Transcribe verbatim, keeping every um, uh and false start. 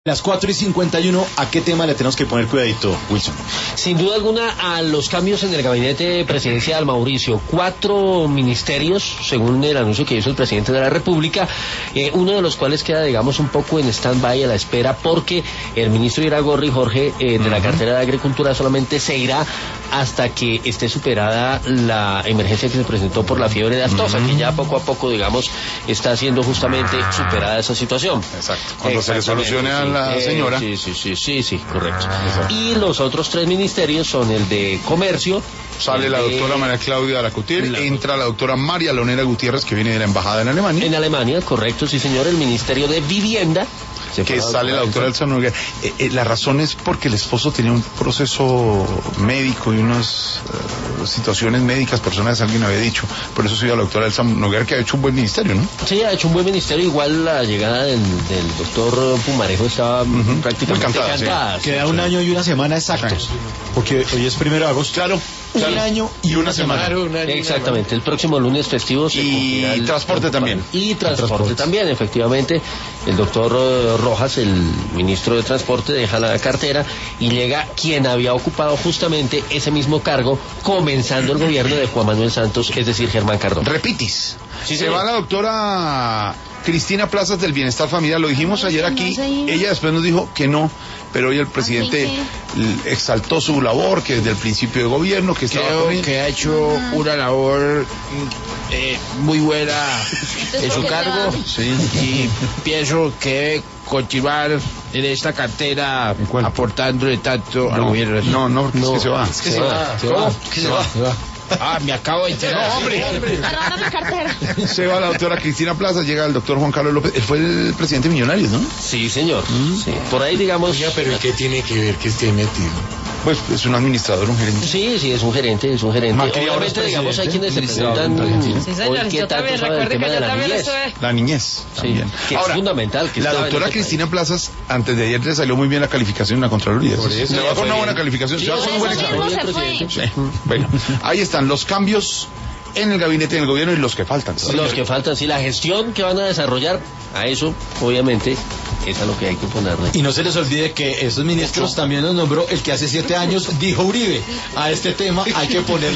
Las cuatro y cincuenta y uno, ¿a qué tema le tenemos que poner cuidadito, Wilson? Sin duda alguna a los cambios en el gabinete presidencial, Mauricio. Cuatro ministerios, según el anuncio que hizo el presidente de la República, eh, uno de los cuales queda, digamos, un poco en stand-by a la espera, porque el ministro Iragorri, Jorge, eh, de la cartera de Agricultura, solamente se irá hasta que esté superada la emergencia que se presentó por la fiebre de aftosa, uh-huh. que ya poco a poco, digamos, está siendo justamente superada esa situación. Exacto. Cuando se le solucione a la señora. Sí, sí, sí, sí, sí, correcto. Exacto. Y los otros tres ministerios son el de Comercio. Sale la doctora de... María Claudia Lacutier, la... entra la doctora María Leonera Gutiérrez, que viene de la embajada en Alemania. En Alemania, correcto, sí señor. El Ministerio de Vivienda, que sale la doctora Elsa Noguera. Eh, eh, la razón es porque el esposo tenía un proceso médico y unas uh, situaciones médicas personales, alguien había dicho. Por eso soy la doctora Elsa Noguera, que ha hecho un buen ministerio, ¿no? Sí, ha hecho un buen ministerio. Igual la llegada del, del doctor Pumarejo estaba uh-huh. prácticamente encantada. encantada. Sí. Queda un año y una semana exactos, porque hoy es primero de agosto. Claro. Claro. Un año y una semana. Claro, un año Exactamente, el próximo lunes festivo se y el transporte también. Y transporte, transporte también, efectivamente. El doctor Rojas, el ministro de Transporte, deja la cartera y llega quien había ocupado justamente ese mismo cargo comenzando el gobierno de Juan Manuel Santos, es decir, Germán Cardona. Repitis. Sí, se señor. va la doctora Cristina Plazas del Bienestar Familiar, lo dijimos ayer aquí, ella después nos dijo que no, pero hoy el presidente exaltó su labor, que desde el principio de gobierno, que estaba Creo que ha hecho una labor eh, muy buena en su cargo, sí. Y pienso que debe continuar en esta cartera aportándole tanto no, al gobierno. No, no, porque no, es que se va. Es que se, se va. va. Se va. ¿Qué se, se va? va? Se va. Ah, me acabo de enterar. No, hombre. Se va la doctora Cristina Plaza, llega el doctor Juan Carlos López. Él fue el presidente de Millonarios, ¿no? Sí, señor. ¿Mm? Sí. Por ahí, digamos... Oiga, pero ¿qué tiene que ver que esté metido? Pues es un administrador, un gerente. Sí, sí, es un gerente, es un gerente. Macri, obviamente, digamos, hay quienes se presentan... Sí, señor, yo también recuerdo que yo también estuve... La niñez, también. Sí, que Ahora, es fundamental. Que la doctora Cristina Plazas, antes de ayer le salió muy bien la calificación en la Contraloría. Se va con una buena calificación. Sí, se va con un buen examen. Sí. Bueno, ahí están los cambios en el gabinete del gobierno y los que faltan. Sí, los que faltan, sí, la gestión que van a desarrollar, a eso, obviamente, es a lo que hay que ponerle. Y no se les olvide que esos ministros también los nombró el que hace siete años dijo Uribe. A este tema hay que ponerle